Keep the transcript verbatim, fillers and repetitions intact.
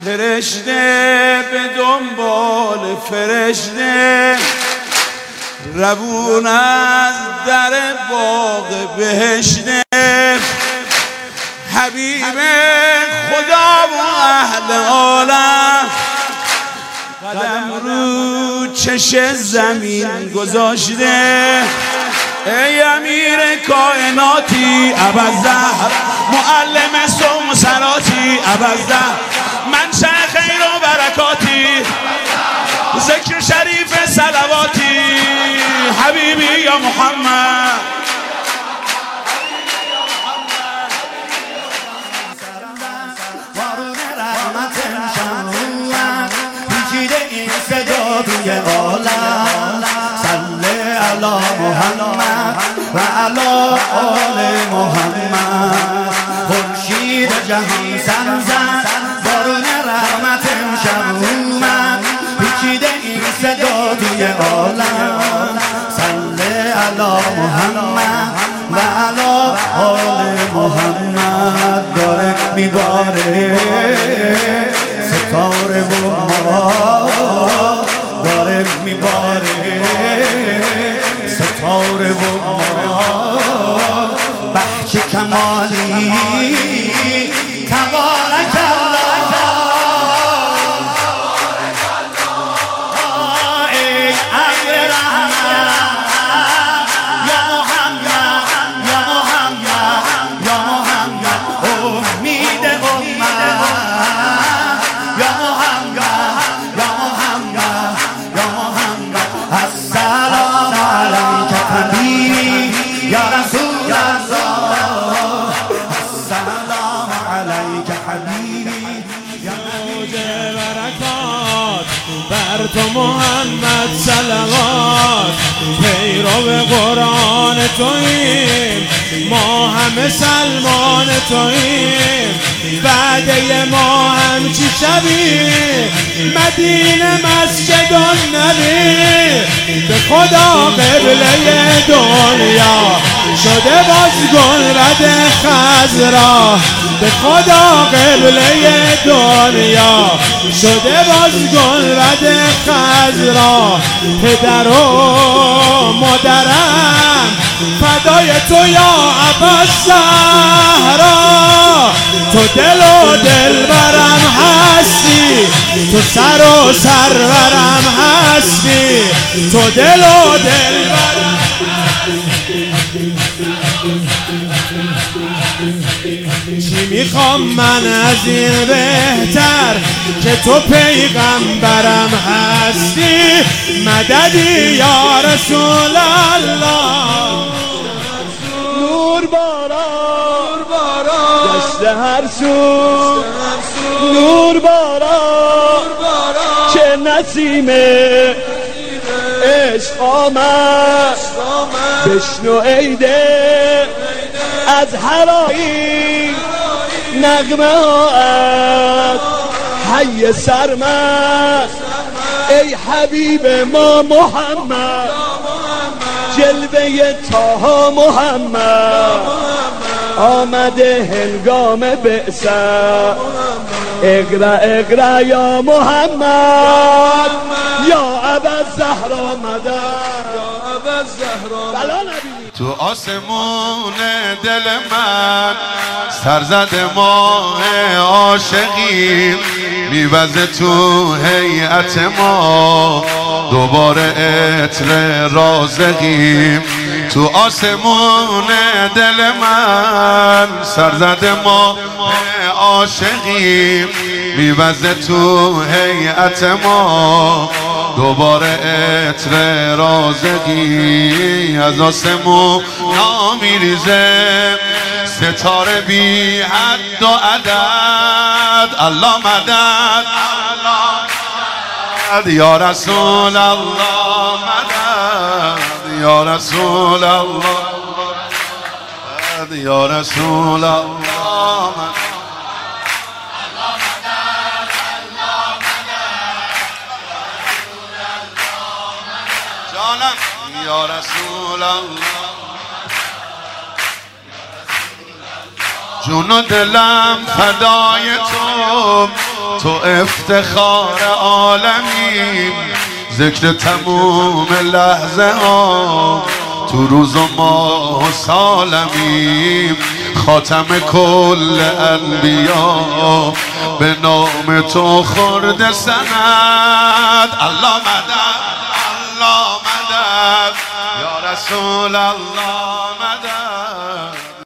فرشته به دنبال فرشته روون از در باغ بهشته، حبیب خدا و اهل عالم قدم رو چش زمین گذاشته. ای امیر کائناتی ابوالزهر، معلم صوم و صلاتی ابوالزهر، منشأ خیر و برکاتی، ذکر شریف صلواتی، حبیبی یا محمد. بارون رحمت شموت پیچیده این صدا توی عالم، صلی علی محمد و علی آل محمد. خورشید جهان سرزد بارون رحمت شموت پیچیده این صدا توی عالم، صلی علی محمد و علی آل محمد. داره میباره ستاره و ما، داره میباره ستاره و ما. بخش کمالی تبارک الله، ای امر رحمت یا محمد یا محمد یا محمد، امید امت یا محمد یا محمد یا محمد. السلام علیک حبیبی یا رسول الله، السلام علیک حبیبی یا موج برکات بر تو محمد صلوات. پیرو قرآن توییم ما همه سلمان توییم، بعده ما همچی شبیم مدینه مسجد النبی. به خدا قبله دنیا شده باز گلبد خضرا، به خدا قبله دنیا شده باز گلبد خضرا. پدر و مادرم فدای تو یا ابوالزهرا، تو دل و دلبرم هستی، تو سر و سرورم هستی، تو دل و دلبرم. چی میخوام من از این بهتر که تو پیغمبرم هستی، مددی یا رسول الله. نور بارا دست هر سو، نور بارا چه نسیم عشق آمد، بشنو ایده از هرایی نغمه هات حی سرمست. ای حبیب ما محمد، جلوه طه محمد آمده هنگام بعثت. اقرا اقرا یا محمد یا ابوالزهرا مدد یا ابوالزهرا. بلا نبی تو آسمون دل من سرزد ماه عاشقیم، میوزه تو هیئت ما دوباره عطر رازقیم. تو آسمون دل من سرزد ماه عاشقیم، میوزه تو هیئت ما دوباره عطر رازقی. از آسمون نامیریزه ستاره بی حد و عدد. الله مدد الله یا رسول الله، مدد یا رسول الله، مدد یا رسول الله. یا رسول الله، جون و دلم فدای تو، تو افتخار عالمیم، ذکر تموم لحظه ها تو روز و ماه و سالمیم، خاتم کل انبیا به نام تو خورده سند. الله مدد الله مدد یا رسول الله مدد.